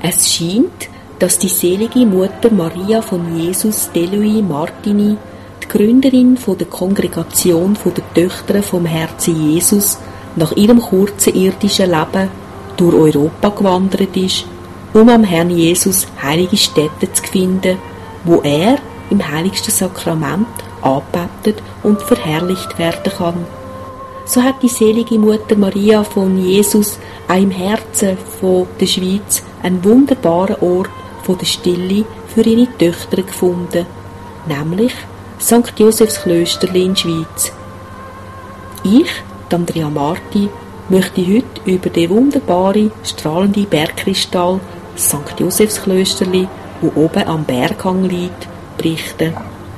Es scheint, dass die selige Mutter Maria von Jesus Delui Martini, die Gründerin der Kongregation der Töchter vom Herzen Jesus, nach ihrem kurzen irdischen Leben durch Europa gewandert ist, um am Herrn Jesus heilige Stätten zu finden, wo er im heiligsten Sakrament angebetet und verherrlicht werden kann. So hat die selige Mutter Maria von Jesus auch im Herzen der Schweiz einen wunderbaren Ort der Stille für ihre Töchter gefunden, nämlich St. Josephs Klösterli in der Schweiz. Ich, Andrea Marti, möchte heute über den wunderbaren, strahlenden Bergkristall St. Josephs Klösterli, wo oben am Berghang liegt, berichten.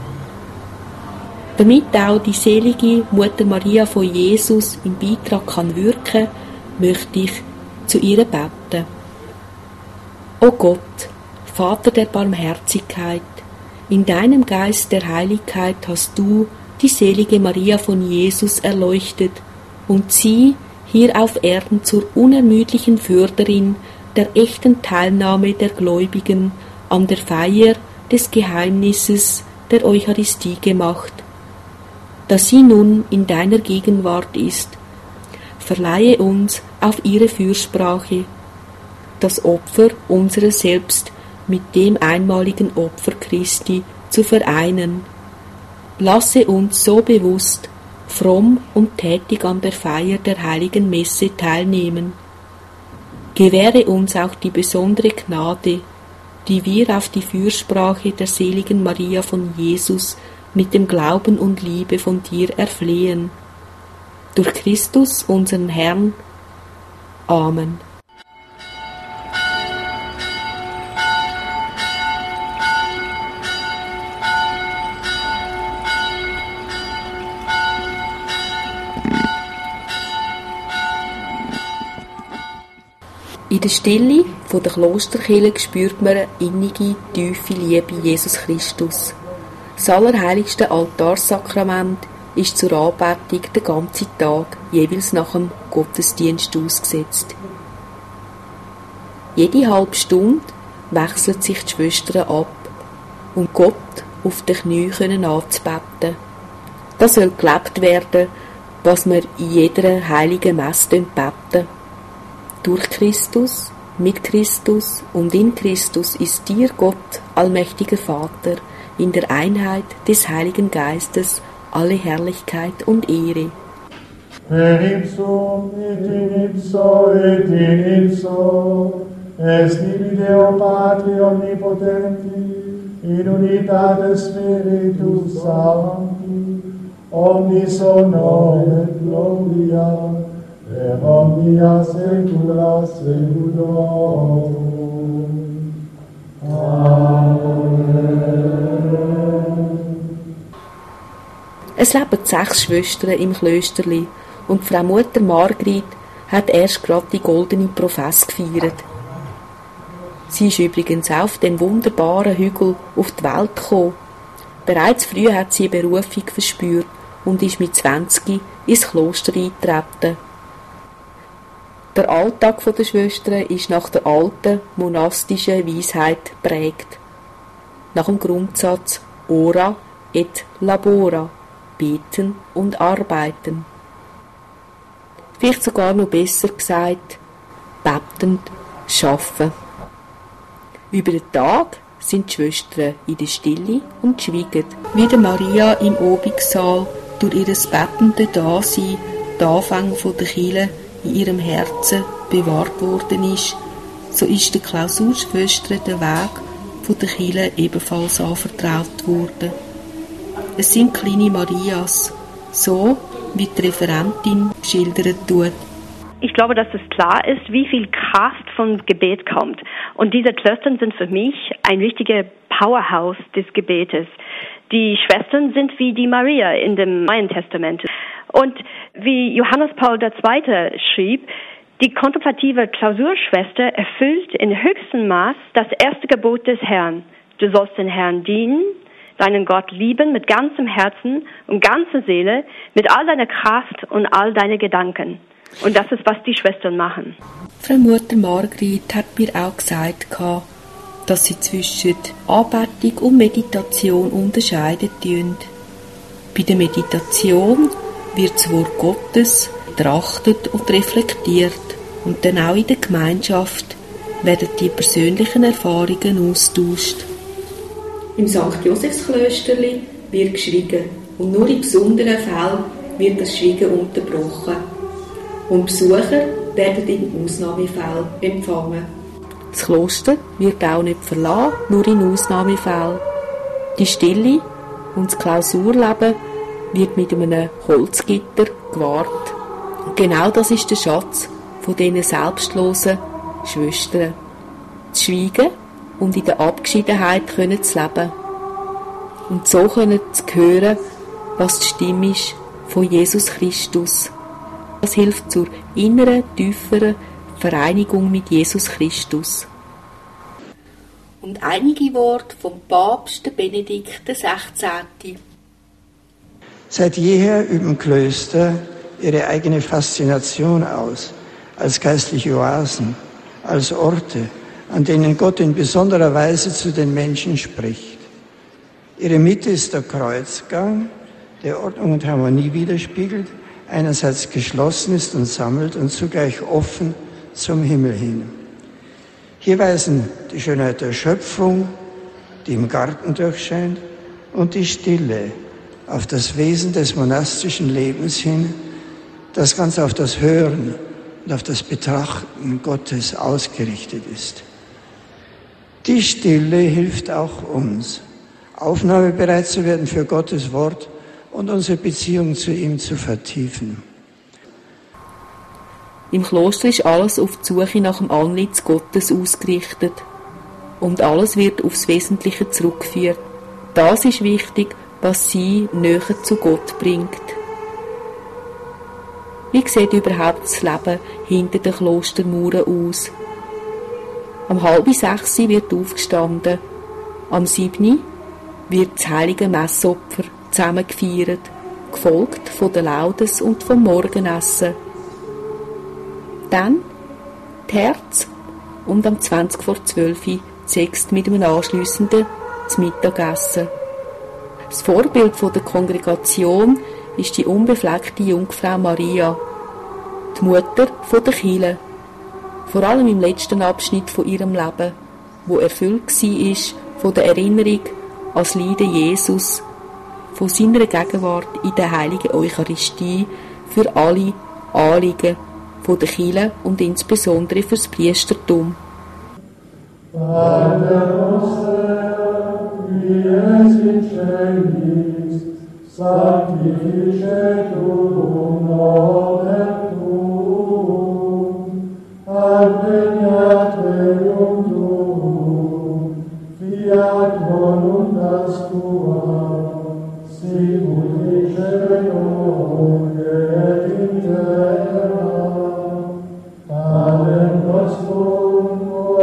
Damit auch die selige Mutter Maria von Jesus im Beitrag kann wirken, möchte ich zu ihr beten. O Gott, Vater der Barmherzigkeit, in deinem Geist der Heiligkeit hast du die selige Maria von Jesus erleuchtet und sie hier auf Erden zur unermüdlichen Förderin der echten Teilnahme der Gläubigen an der Feier des Geheimnisses der Eucharistie gemacht. Da sie nun in deiner Gegenwart ist, verleihe uns auf ihre Fürsprache das Opfer unserer selbst mit dem einmaligen Opfer Christi zu vereinen. Lasse uns so bewusst, fromm und tätig an der Feier der heiligen Messe teilnehmen. Gewähre uns auch die besondere Gnade, die wir auf die Fürsprache der seligen Maria von Jesus mit dem Glauben und Liebe von dir erflehen. Durch Christus, unseren Herrn. Amen. In der Stille der Klosterkirche spürt man eine innige, tiefe Liebe Jesus Christus. Das allerheiligste Altarsakrament ist zur Anbetung den ganzen Tag, jeweils nach dem Gottesdienst ausgesetzt. Jede halbe Stunde wechseln sich die Schwestern ab, um Gott auf den Knien anzubeten. Das soll gelebt werden, was wir in jeder heiligen Messe beten. Durch Christus, mit Christus und in Christus ist dir, Gott, allmächtiger Vater, in der Einheit des Heiligen Geistes alle Herrlichkeit und Ehre. Per ipsum et in ipso est ibi Deo Patri omnipotenti in unitatis Spiritus Sancti omnis honor et gloria per omnia saecula saeculorum. Amen. Es leben 6 Schwestern im Klösterli und Frau Mutter Margrit hat erst gerade die goldene Profess gefeiert. Sie ist übrigens auf dem wunderbaren Hügel auf die Welt gekommen. Bereits früh hat sie eine Berufung verspürt und ist mit 20 ins Kloster eingetreten. Der Alltag der Schwestern ist nach der alten monastischen Weisheit geprägt. Nach dem Grundsatz Ora et labora, beten und arbeiten. Vielleicht sogar noch besser gesagt, betend schaffen. Über den Tag sind die Schwestern in der Stille und schweigen. Wie der Maria im Obigsaal durch ihr betende Dasein die Anfänge der Kirche in ihrem Herzen bewahrt worden ist, so ist der Klausurschwestern der Weg von der Kirche ebenfalls anvertraut worden. Es sind kleine Marias, so wie die Referentin schildern tut. Ich glaube, dass es klar ist, wie viel Kraft vom Gebet kommt. Und diese Klöster sind für mich ein richtiger Powerhouse des Gebetes. Die Schwestern sind wie die Maria in dem Neuen Testament. Und wie Johannes Paul II. Schrieb, die kontemplative Klausurschwester erfüllt in höchstem Maß das erste Gebot des Herrn. Du sollst den Herrn dienen, deinen Gott lieben mit ganzem Herzen und ganzer Seele, mit all deiner Kraft und all deinen Gedanken. Und das ist, was die Schwestern machen. Frau Mutter Margrit hat mir auch gesagt, dass sie zwischen Anbetung und Meditation unterscheiden tun. Bei der Meditation wird das Wort Gottes betrachtet und reflektiert und dann auch in der Gemeinschaft werden die persönlichen Erfahrungen austauscht. Im St. Josefsklösterli wird geschwiegen und nur in besonderen Fällen wird das Schweigen unterbrochen. Und Besucher werden in Ausnahmefällen empfangen. Das Kloster wird auch nicht verlassen, nur in Ausnahmefällen. Die Stille und das Klausurleben wird mit einem Holzgitter gewahrt. Und genau das ist der Schatz von diesen selbstlosen Schwestern. Zu schweigen und in der Abgeschiedenheit zu leben. Und so können zu hören, was die Stimme ist von Jesus Christus. Das hilft zur inneren, tieferen Vereinigung mit Jesus Christus. Und einige Worte vom Papst Benedikt XVI. Seit jeher üben Klöster ihre eigene Faszination aus, als geistliche Oasen, als Orte, an denen Gott in besonderer Weise zu den Menschen spricht. Ihre Mitte ist der Kreuzgang, der Ordnung und Harmonie widerspiegelt, einerseits geschlossen ist und sammelt und zugleich offen zum Himmel hin. Hier weisen die Schönheit der Schöpfung, die im Garten durchscheint, und die Stille auf das Wesen des monastischen Lebens hin, das ganz auf das Hören und auf das Betrachten Gottes ausgerichtet ist. Die Stille hilft auch uns, aufnahmebereit zu werden für Gottes Wort und unsere Beziehung zu ihm zu vertiefen. Im Kloster ist alles auf die Suche nach dem Antlitz Gottes ausgerichtet und alles wird aufs Wesentliche zurückgeführt. Das ist wichtig, was sie näher zu Gott bringt. Wie sieht überhaupt das Leben hinter den Klostermauern aus? Um 5:30 wird aufgestanden. Am 7 wird das heilige Messopfer zusammen gefeiert, gefolgt von der Laudes und vom Morgenessen. Dann die Herz und am 11:20 6 mit einem anschliessenden Mittagessen. Das Vorbild der Kongregation ist die unbefleckte Jungfrau Maria, die Mutter der Kirche, vor allem im letzten Abschnitt von ihrem Leben, wo erfüllt war von der Erinnerung an das Leiden Jesus, von seiner Gegenwart in der heiligen Eucharistie für alle Anliegen von der Kirche und insbesondere für das Priestertum. Vater unser, wie es in Schönis, sanctificetur nomen tuum, adveniat regnum tuum, fiat voluntas tua, sicut in cielo et in terra. Panem nostrum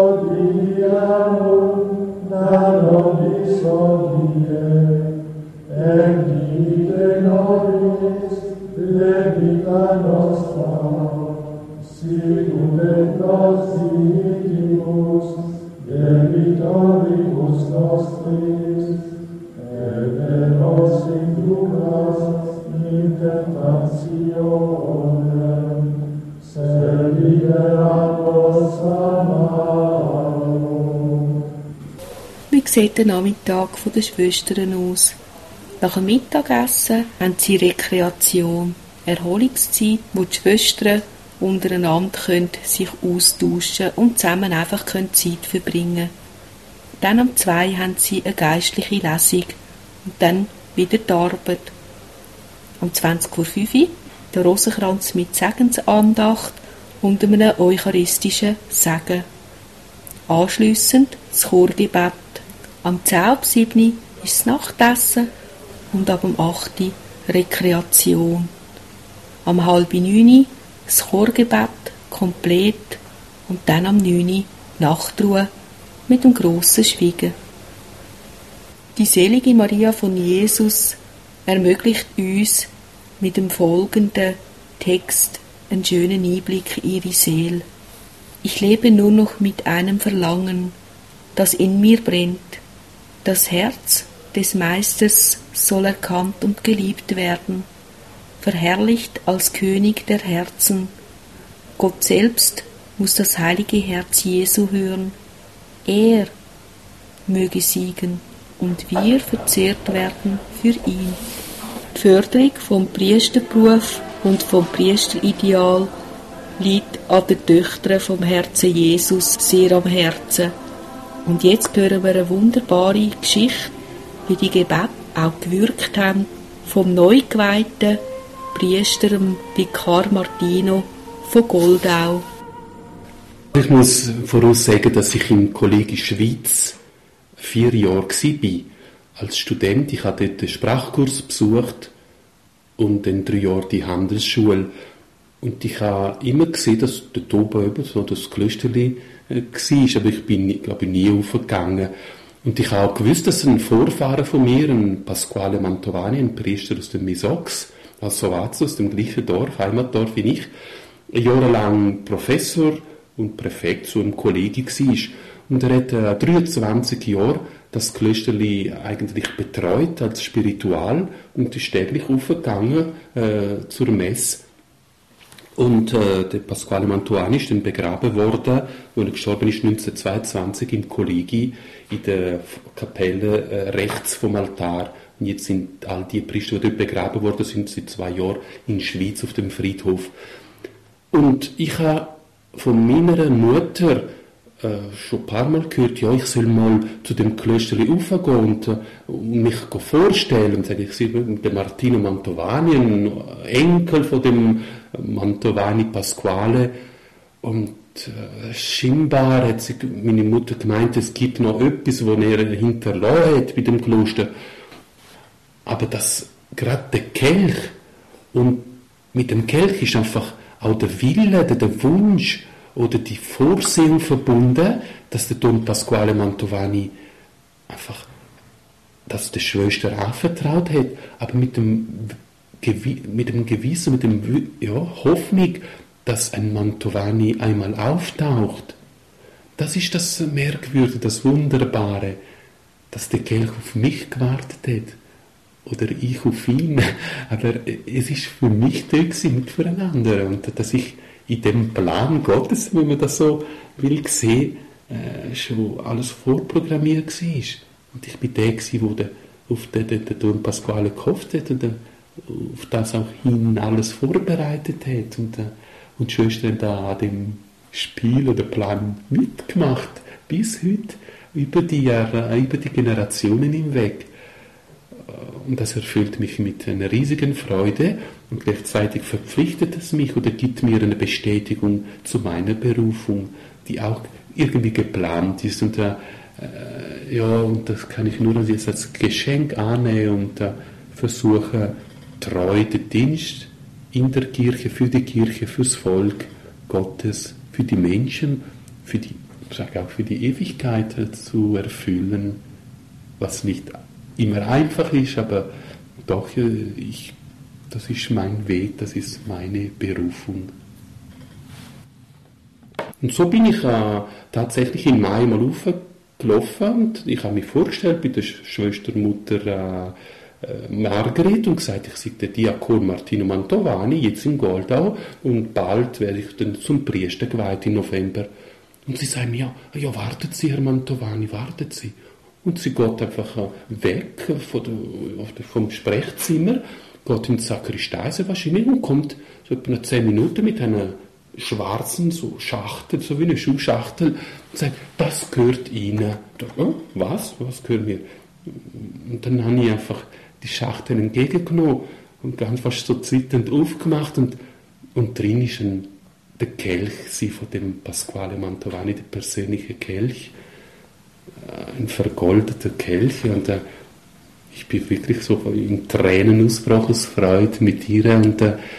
quotidianum da nobis hodie, et dimitte nobis debita nostra, sicut et nos dimittimus debitoribus nostris, et ne nos inducas in tentationem, sed libera-nos a malo. Wie sieht der Nachmittag der Schwestern aus? Nach dem Mittagessen haben sie Rekreation, Erholungszeit, wo die Schwestern untereinander sich austauschen und zusammen einfach Zeit verbringen können. Dann um 2 haben sie eine geistliche Lesung und dann wieder die Arbeit. Um 20:05 Uhr der Rosenkranz mit Segensandacht und einem eucharistischen Segen. Anschliessend das Chorgebet. Am 6:10 ist das Nachtessen und ab um 8 Uhr Rekreation. Am 8:30 das Chorgebet komplett und dann am 9 Uhr Nachtruhe mit dem grossen Schweigen. Die selige Maria von Jesus ermöglicht uns mit dem folgenden Text einen schönen Einblick in ihre Seele. Ich lebe nur noch mit einem Verlangen, das in mir brennt. Das Herz des Meisters soll erkannt und geliebt werden, verherrlicht als König der Herzen. Gott selbst muss das heilige Herz Jesu hören. Er möge siegen und wir verzehrt werden für ihn. Die Förderung vom Priesterberuf und vom Priesterideal liegt an den Töchtern vom Herzen Jesus sehr am Herzen. Und jetzt hören wir eine wunderbare Geschichte, wie die Gebete auch gewirkt haben, vom neu geweihten Priester Vikar Martino von Goldau. Ich muss voraus sagen, dass ich im Kolleg Schweiz 4 Jahre war. Als Student, ich habe dort den Sprachkurs besucht und dann 3 Jahre die Handelsschule. Und ich habe immer gesehen, dass dort oben eben so das Klösterli war, aber ich bin, glaube ich, nie aufgegangen. Und ich habe auch gewusst, dass ein Vorfahren von mir, ein Pasquale Mantovani, ein Priester aus dem Misox, aus Sovazzo, aus dem gleichen Dorf, Heimatdorf wie ich, jahrelang Professor und Präfekt so im Kolleg war. Und er hat 23 Jahre das Klösterli eigentlich betreut als Spiritual und ist täglich aufgegangen zur Messe. Und der Pasquale Mantovani ist dann begraben worden, wo er gestorben ist 1922 im Kollegi in der Kapelle rechts vom Altar. Und jetzt sind all die Priester, die dort begraben worden sind, seit 2 Jahren in der Schweiz auf dem Friedhof. Und ich habe von meiner Mutter schon ein paar Mal gehört, ja, ich soll mal zu dem Klösterli raufgehen und mich vorstellen. Und sage ich, ich bin der Martino Mantovani, ein Enkel von dem Mantovani Pasquale. Und scheinbar hat meine Mutter gemeint, es gibt noch etwas, was er hinterlassen hat bei dem Kloster. Aber das, gerade der Kelch, und mit dem Kelch ist einfach auch der Wille, der Wunsch oder die Vorsehung verbunden, dass der Don Pasquale Mantovani einfach das der Schwester anvertraut hat, aber mit dem Gewissen, mit dem Hoffnung, dass ein Mantovani einmal auftaucht. Das ist das Merkwürdige, das Wunderbare, dass der Kelch auf mich gewartet hat. Oder ich auf ihn. Aber es ist für mich da gewesen, nicht für einen anderen. Und dass ich in dem Plan Gottes, wenn man das so will sehen, schon alles vorprogrammiert war. Und ich bin der gewesen, der auf den Don Pasquale gehofft hat und auf das auch hin alles vorbereitet hat. Und die Schwester da an dem Spiel oder Plan mitgemacht. Bis heute, über die Jahre, über die Generationen hinweg. Und das erfüllt mich mit einer riesigen Freude und gleichzeitig verpflichtet es mich oder gibt mir eine Bestätigung zu meiner Berufung, die auch irgendwie geplant ist. Und und das kann ich nur jetzt als Geschenk annehmen und versuchen, treu den Dienst in der Kirche, für die Kirche, fürs Volk Gottes, für die Menschen, ich sage auch für die Ewigkeit zu erfüllen, was nicht immer einfach ist, aber doch, das ist mein Weg, das ist meine Berufung. Und so bin ich tatsächlich im Mai mal aufgelaufen und ich habe mich vorgestellt bei der Schwestermutter Margret und gesagt, ich sei der Diakon Martino Mantovani, jetzt in Goldau, und bald werde ich dann zum Priester geweiht im November. Und sie sagen mir, ja, warten Sie, Herr Mantovani, warten Sie. Und sie geht einfach weg vom Sprechzimmer, geht in die Sakristei wahrscheinlich und kommt so etwa 10 Minuten mit einer schwarzen so Schachtel, so wie eine Schuhschachtel, und sagt, das gehört Ihnen. Oh, was gehört mir? Und dann habe ich einfach die Schachtel entgegengenommen und ganz fast so zitternd aufgemacht und drin ist der Kelch von dem Pasquale Mantovani, der persönliche Kelch. Ein vergoldeter Kelch und ich bin wirklich so in Tränen ausgebrochen aus Freude mit ihr und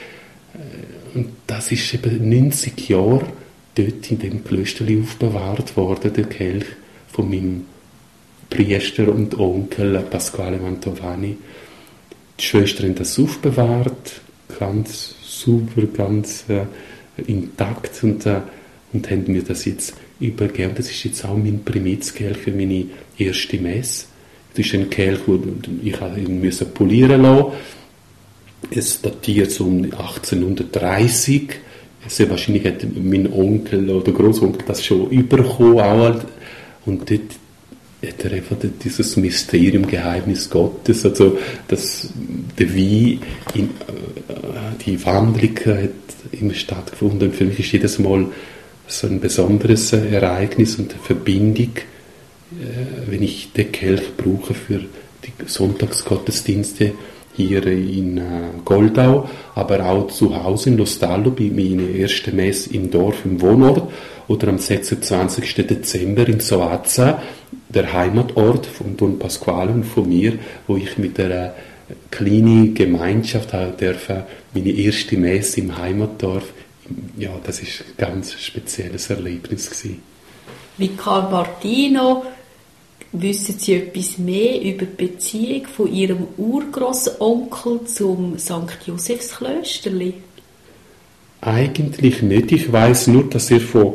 das ist eben 90 Jahre dort in dem Klösterli aufbewahrt worden, der Kelch von meinem Priester und Onkel Pasquale Mantovani. Die Schwestern haben das aufbewahrt, ganz super, ganz intakt und haben mir das jetzt übergeben. Das ist jetzt auch mein Primizkelch für meine erste Messe. Das ist ein Kelch, den ich polieren lassen. Es datiert so um 1830. Sehr wahrscheinlich hat mein Onkel oder Großonkel das schon bekommen. Auch. Und dort hat er einfach dieses Mysterium, Geheimnis Gottes, also der Wein, die Wandlung hat immer stattgefunden. Und für mich ist jedes Mal so ein besonderes Ereignis und eine Verbindung, wenn ich den Kelch brauche für die Sonntagsgottesdienste hier in Goldau, aber auch zu Hause in Lostallo bei meiner ersten Messe im Dorf, im Wohnort, oder am 26. Dezember in Soazza, der Heimatort von Don Pasquale und von mir, wo ich mit der kleinen Gemeinschaft meine erste Messe im Heimatdorf. Ja, das ist ein ganz spezielles Erlebnis gewesen. Vikar Martino, wissen Sie etwas mehr über die Beziehung von Ihrem Urgroßonkel zum St. Josefsklösterli? Eigentlich nicht. Ich weiß nur, dass er von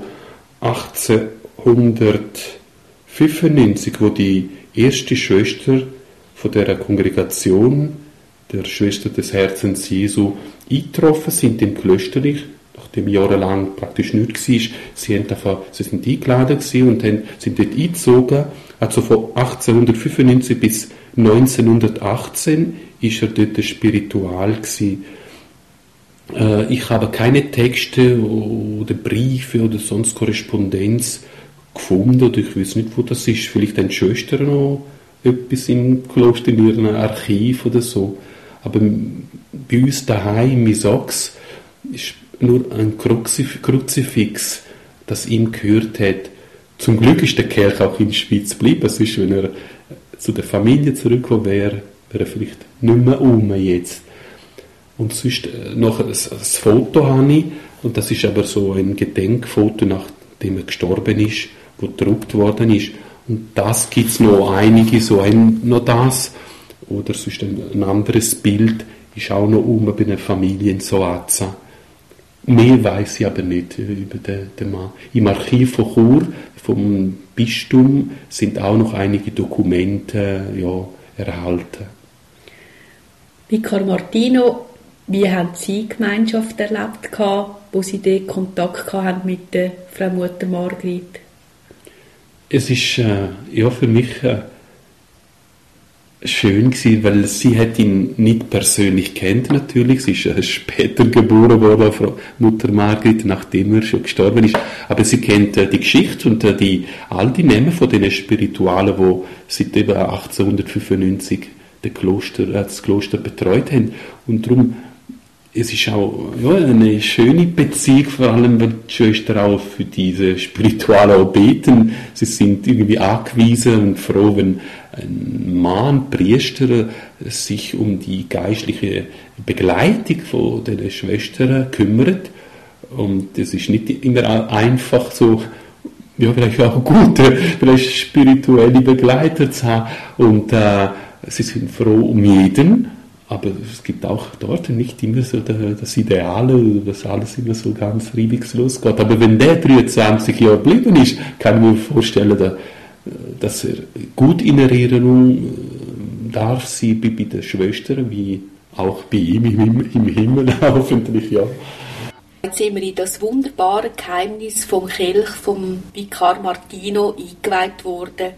1895, wo die erste Schwester von der Kongregation, der Schwester des Herzens Jesu, eingetroffen sind im Klösterlich, nachdem jahrelang praktisch nichts war. Sie sind eingeladen gewesen und sind dort eingezogen. Also von 1895 bis 1918 ist er dort spiritual gewesen. Ich habe keine Texte oder Briefe oder sonst Korrespondenz gefunden, oder ich weiß nicht, wo das ist. Vielleicht haben die Schwestern noch etwas im Kloster in ihrem Archiv oder so. Aber bei uns daheim in Sachs ist nur ein Kruzifix, das ihm gehört hat. Zum Glück ist der Kerl auch in der Schweiz geblieben. Sonst, wenn er zu der Familie zurückgekommen wäre, wäre er vielleicht nicht mehr jetzt. Und sonst noch ein Foto habe ich, und das ist aber so ein Gedenkfoto, nachdem er gestorben ist, wo gedruckt worden ist. Und das gibt es noch einige, noch das. Oder sonst ein anderes Bild ist auch noch bei einer Familie in Soazza. Mehr weiss ich aber nicht über den Mann. Im Archiv von Chur, vom Bistum, sind auch noch einige Dokumente erhalten. Vikar Martino, wie haben Sie Gemeinschaft erlebt, wo Sie den Kontakt hatten mit der Frau Mutter Margrit? Es war für mich schön gewesen, weil sie hat ihn nicht persönlich kennt natürlich. Sie ist später geboren worden, Frau Mutter Margrit, nachdem er schon gestorben ist. Aber sie kennt die Geschichte und all die Namen von den Spiritualen, die seit eben 1895 das Kloster betreut haben. Und darum, es ist auch eine schöne Beziehung, vor allem, weil die Schwestern auch für diese Spiritualen auch beten. Sie sind irgendwie angewiesen und froh, wenn ein Mann, ein Priester, sich um die geistliche Begleitung von den Schwestern kümmert. Und es ist nicht immer einfach so, vielleicht auch gute, vielleicht spirituelle Begleiter zu haben. Und sie sind froh um jeden. Aber es gibt auch dort nicht immer so das Ideale, dass alles immer so ganz reibungslos geht. Aber wenn der 23 Jahre geblieben ist, kann ich mir vorstellen, dass er gut in Erinnerung darf sein bei den Schwestern, wie auch bei ihm im Himmel hoffentlich, ja. Jetzt sind wir in das wunderbare Geheimnis vom Kelch vom Vikar Martino eingeweiht worden.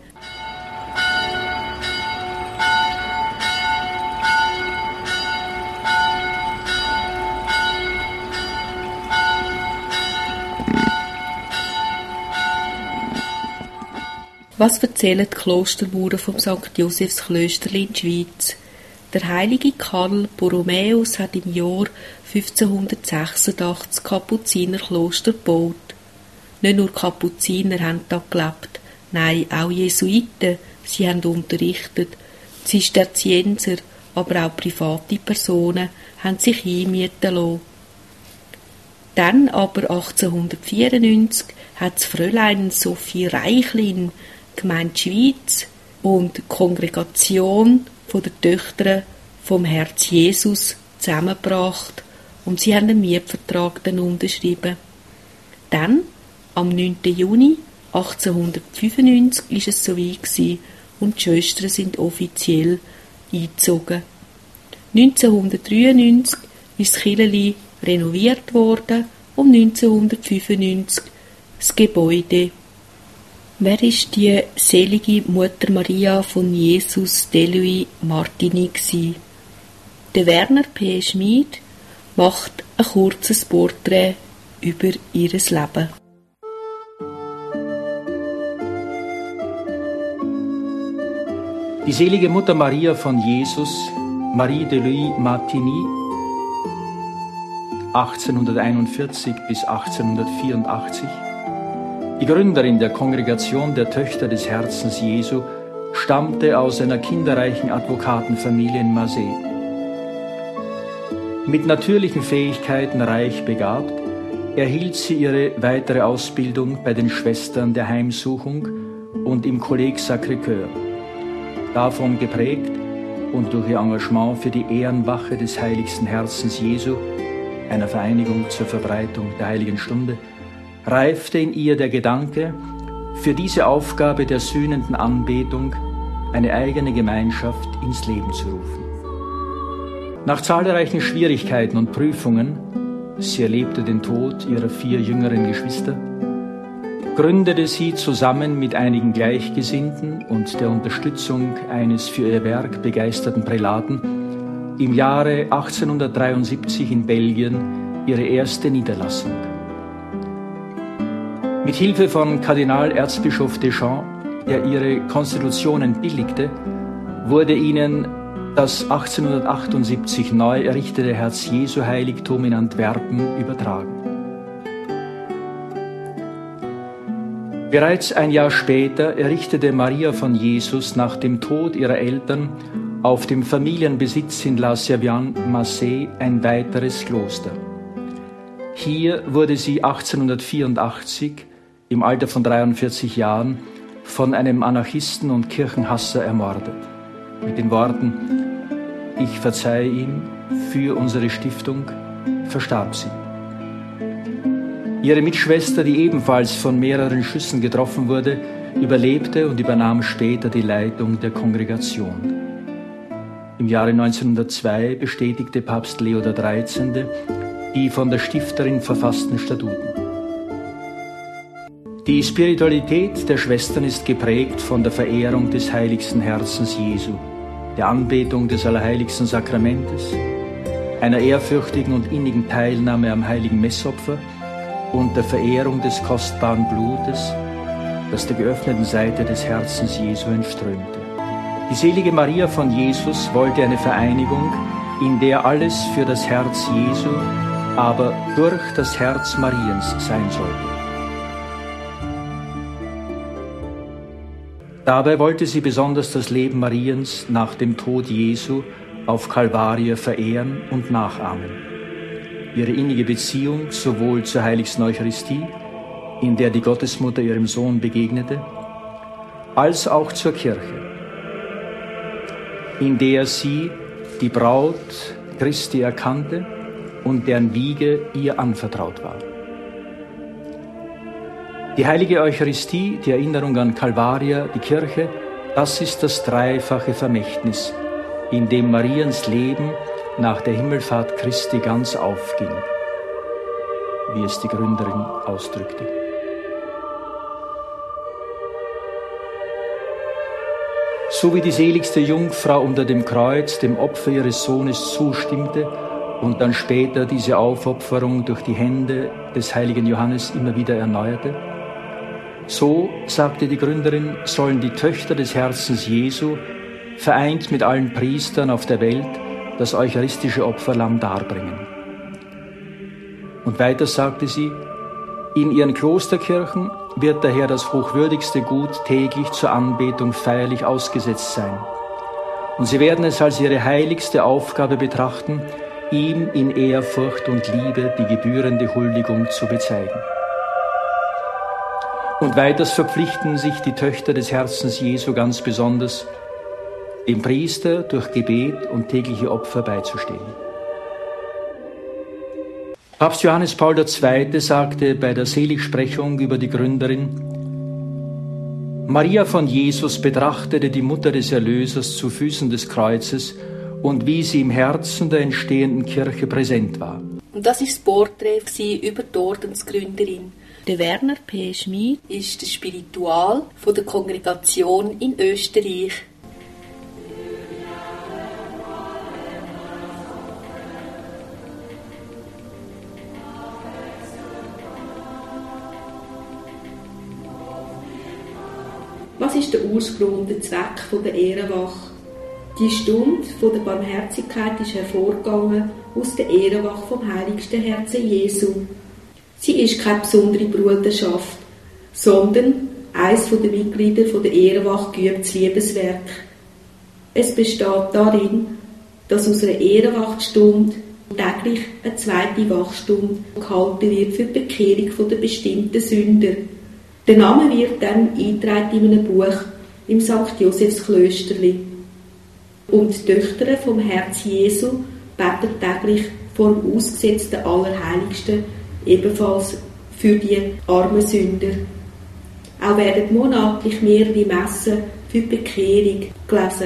Was erzählen die Klostermauern vom St. Josefsklösterli in der Schweiz? Der heilige Karl Borromäus hat im Jahr 1586 das Kapuzinerkloster gebaut. Nicht nur Kapuziner haben da gelebt, nein, auch Jesuiten, sie haben unterrichtet. Zisterzienser, aber auch private Personen haben sich einmieten lassen. Dann aber 1894 hat das Fräulein Sophie Reichlin Gemeinde Schweiz und die Kongregation von der Töchter vom Herz Jesus zusammengebracht und sie haben einen Mietvertrag dann unterschrieben. Dann, am 9. Juni 1895, ist es soweit gewesen und die Schwestern sind offiziell eingezogen. 1993 ist das Kirchli renoviert worden und 1995 das Gebäude. Wer ist die selige Mutter Maria von Jesus Delui Martini gsi? Der Werner P. Schmid macht ein kurzes Porträt über ihr Leben. Die selige Mutter Maria von Jesus, Marie Delui Martini, 1841 bis 1884, die Gründerin der Kongregation der Töchter des Herzens Jesu, stammte aus einer kinderreichen Advokatenfamilie in Marseille. Mit natürlichen Fähigkeiten reich begabt, erhielt sie ihre weitere Ausbildung bei den Schwestern der Heimsuchung und im Kolleg Sacré-Cœur. Davon geprägt und durch ihr Engagement für die Ehrenwache des heiligsten Herzens Jesu, einer Vereinigung zur Verbreitung der Heiligen Stunde, reifte in ihr der Gedanke, für diese Aufgabe der sühnenden Anbetung eine eigene Gemeinschaft ins Leben zu rufen. Nach zahlreichen Schwierigkeiten und Prüfungen, sie erlebte den Tod ihrer 4 jüngeren Geschwister, gründete sie zusammen mit einigen Gleichgesinnten und der Unterstützung eines für ihr Werk begeisterten Prälaten im Jahre 1873 in Belgien ihre erste Niederlassung. Mit Hilfe von Kardinal-Erzbischof Deschamps, der ihre Konstitutionen billigte, wurde ihnen das 1878 neu errichtete Herz-Jesu-Heiligtum in Antwerpen übertragen. Bereits ein Jahr später errichtete Maria von Jesus nach dem Tod ihrer Eltern auf dem Familienbesitz in La Serviane-Marseille ein weiteres Kloster. Hier wurde sie 1884 im Alter von 43 Jahren von einem Anarchisten und Kirchenhasser ermordet. Mit den Worten: Ich verzeihe ihm, für unsere Stiftung, verstarb sie. Ihre Mitschwester, die ebenfalls von mehreren Schüssen getroffen wurde, überlebte und übernahm später die Leitung der Kongregation. Im Jahre 1902 bestätigte Papst Leo XIII. Die von der Stifterin verfassten Statuten. Die Spiritualität der Schwestern ist geprägt von der Verehrung des heiligsten Herzens Jesu, der Anbetung des Allerheiligsten Sakramentes, einer ehrfürchtigen und innigen Teilnahme am heiligen Messopfer und der Verehrung des kostbaren Blutes, das der geöffneten Seite des Herzens Jesu entströmte. Die selige Maria von Jesus wollte eine Vereinigung, in der alles für das Herz Jesu, aber durch das Herz Mariens sein sollte. Dabei wollte sie besonders das Leben Mariens nach dem Tod Jesu auf Kalvarie verehren und nachahmen. Ihre innige Beziehung sowohl zur heiligsten Eucharistie, in der die Gottesmutter ihrem Sohn begegnete, als auch zur Kirche, in der sie die Braut Christi erkannte und deren Wiege ihr anvertraut war. Die heilige Eucharistie, die Erinnerung an Kalvaria, die Kirche, das ist das dreifache Vermächtnis, in dem Mariens Leben nach der Himmelfahrt Christi ganz aufging, wie es die Gründerin ausdrückte. So wie die seligste Jungfrau unter dem Kreuz dem Opfer ihres Sohnes zustimmte und dann später diese Aufopferung durch die Hände des heiligen Johannes immer wieder erneuerte, so, sagte die Gründerin, sollen die Töchter des Herzens Jesu, vereint mit allen Priestern auf der Welt, das eucharistische Opferlamm darbringen. Und weiter sagte sie, in ihren Klosterkirchen wird daher das hochwürdigste Gut täglich zur Anbetung feierlich ausgesetzt sein. Und sie werden es als ihre heiligste Aufgabe betrachten, ihm in Ehrfurcht und Liebe die gebührende Huldigung zu bezeigen. Und weiters verpflichten sich die Töchter des Herzens Jesu ganz besonders, dem Priester durch Gebet und tägliche Opfer beizustehen. Papst Johannes Paul II. Sagte bei der Seligsprechung über die Gründerin: Maria von Jesus betrachtete die Mutter des Erlösers zu Füßen des Kreuzes und wie sie im Herzen der entstehenden Kirche präsent war. Und das war das Porträt über die Ordensgründerin. Der Werner P. Schmid ist der Spiritual von der Kongregation in Österreich. Was ist der Ursprung und der Zweck der Ehrenwache? Die Stunde der Barmherzigkeit ist hervorgegangen aus der Ehrenwache vom heiligsten Herzen Jesu. Sie ist keine besondere Bruderschaft, sondern eines der Mitglieder der Ehrenwache geübtes Liebeswerk. Es besteht darin, dass aus einer Ehrenwachtstunde täglich eine zweite Wachstunde gehalten wird für die Bekehrung der bestimmten Sünder. Der Name wird dann eingetragen in einem Buch im St. Josephs Klösterli. Und die Töchter vom Herz Jesu beten täglich vor dem ausgesetzten Allerheiligsten ebenfalls für die armen Sünder. Auch werden monatlich mehrere Messen für die Bekehrung gelesen.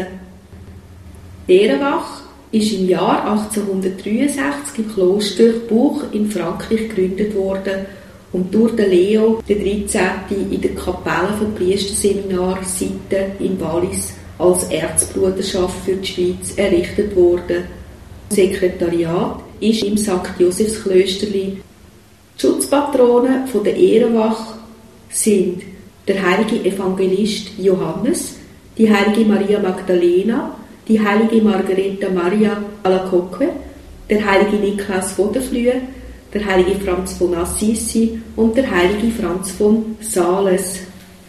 Die Ehrenwache ist im Jahr 1863 im Kloster Buch in Frankreich gegründet worden und durch den Leo XIII. In der Kapelle vom Priesterseminar Sitten in Wallis als Erzbruderschaft für die Schweiz errichtet worden. Das Sekretariat ist im St. Josephs Klösterli. Die Schutzpatronen der Ehrenwache sind der heilige Evangelist Johannes, die heilige Maria Magdalena, die heilige Margareta Maria Alacoque, der heilige Niklas von der Flühe, der heilige Franz von Assisi und der heilige Franz von Sales.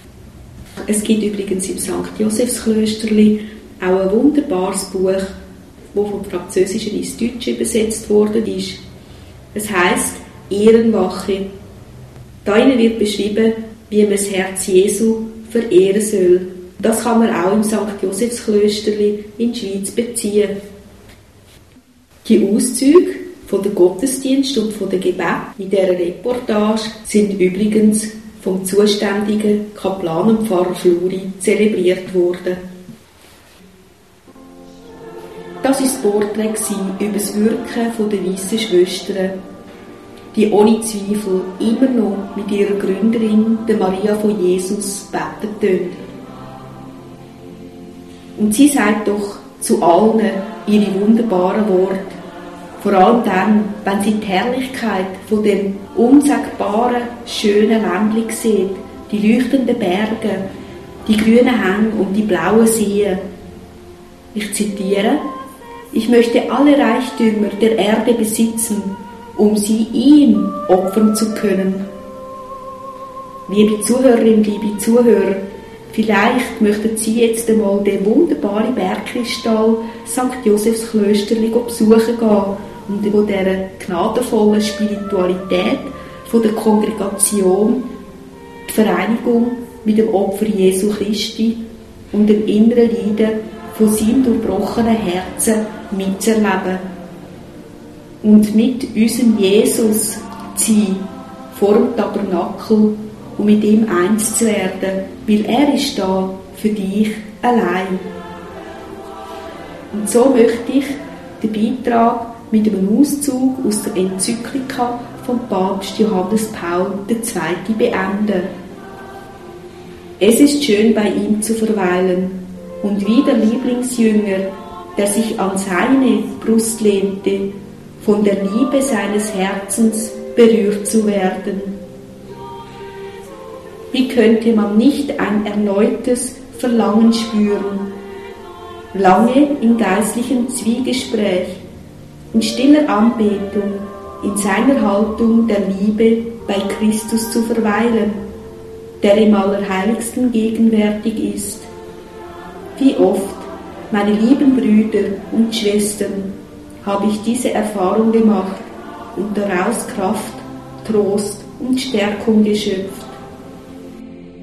Es gibt übrigens im St. Josephs Klösterli auch ein wunderbares Buch, das vom Französischen ins Deutsche übersetzt worden ist. Es heisst Ehrenwache. Darin wird beschrieben, wie man das Herz Jesu verehren soll. Das kann man auch im St. Josephs Klösterli in die Schweiz beziehen. Die Auszüge von der Gottesdienst und von der Gebet in dieser Reportage sind übrigens vom zuständigen Kaplan und Pfarrer Fluri zelebriert worden. Das war das Porträt über das Wirken der weißen Schwestern, die ohne Zweifel immer noch mit ihrer Gründerin, der Maria von Jesus, beten tun. Und sie sagt doch zu allen ihre wunderbaren Worte, vor allem dann, wenn sie die Herrlichkeit von dem unsagbaren, schönen Ländli sieht, die leuchtenden Berge, die grünen Hänge und die blauen Seen. Ich zitiere: Ich möchte alle Reichtümer der Erde besitzen, um sie ihm opfern zu können. Liebe Zuhörerinnen, liebe Zuhörer, vielleicht möchten Sie jetzt einmal den wunderbaren Bergkristall St. Josephs Klösterli besuchen gehen und von dieser gnadenvollen Spiritualität von der Kongregation die Vereinigung mit dem Opfer Jesu Christi und dem inneren Leiden von seinem durchbrochenen Herzen mitzuerleben. Und mit unserem Jesus zu sein, vor dem Tabernakel und mit ihm eins zu werden, weil er ist da für dich allein. Und so möchte ich den Beitrag mit einem Auszug aus der Enzyklika von Papst Johannes Paul II. Beenden. Es ist schön, bei ihm zu verweilen, und wie der Lieblingsjünger, der sich an seine Brust lehnte, von der Liebe seines Herzens berührt zu werden. Wie könnte man nicht ein erneutes Verlangen spüren, lange im geistlichen Zwiegespräch, in stiller Anbetung, in seiner Haltung der Liebe bei Christus zu verweilen, der im Allerheiligsten gegenwärtig ist. Wie oft, meine lieben Brüder und Schwestern, habe ich diese Erfahrung gemacht und daraus Kraft, Trost und Stärkung geschöpft.